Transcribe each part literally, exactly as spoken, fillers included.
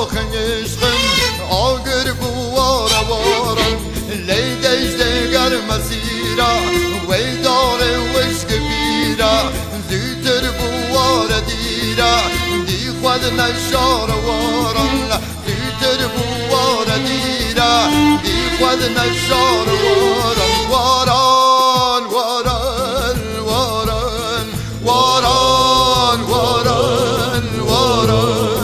جاخن عشقم آگر بوار وارم لیدش دگر مسیرا وی داره وشک بیرا زیتر بوار دیرا دی خود نشار وارم زیتر بوار دیرا دی خود نشار وارم واران واران واران واران واران واران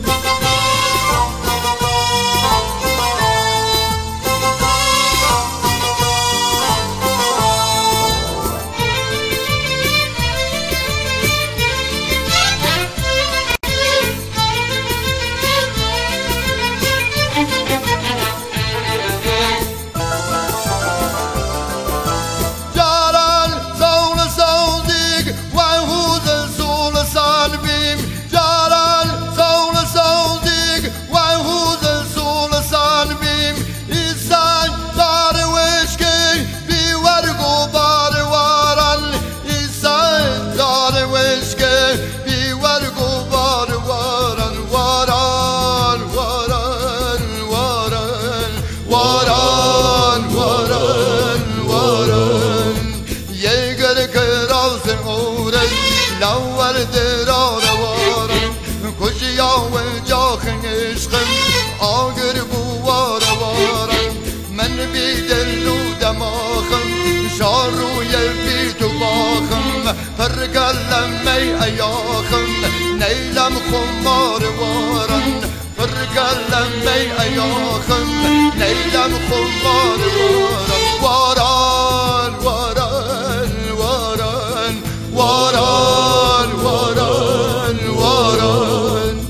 لور درار وارم کجیا و جاخن عشقم آگر بوار وارم من بی دل و دماغم شاروی بی تو باخم فرگلم می ایاخم نیلم خمار وارم فرگلم می ایاخم نیلم خمار وارم واران واران واران واران واران واران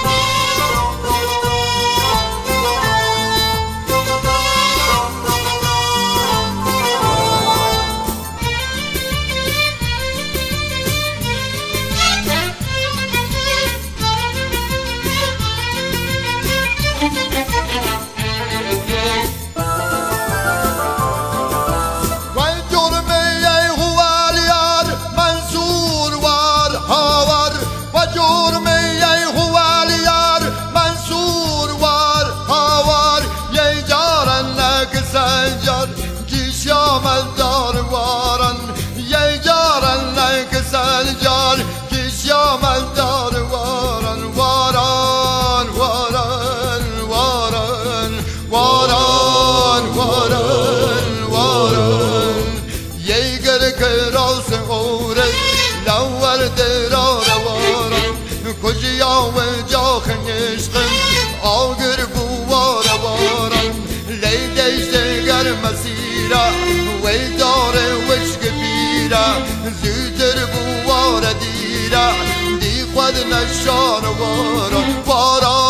دار وارن یه جارن لک سنجار کشیا من دار وارن واران واران واران واران واران واران یه گر کراس اوره لور درار وارن کجیا و جاخن عشقم آگر بوار وارن لیدش دگر مسیرا وی داره وشک بیرا زیتر بوار دیرا دی خود نشان واران واران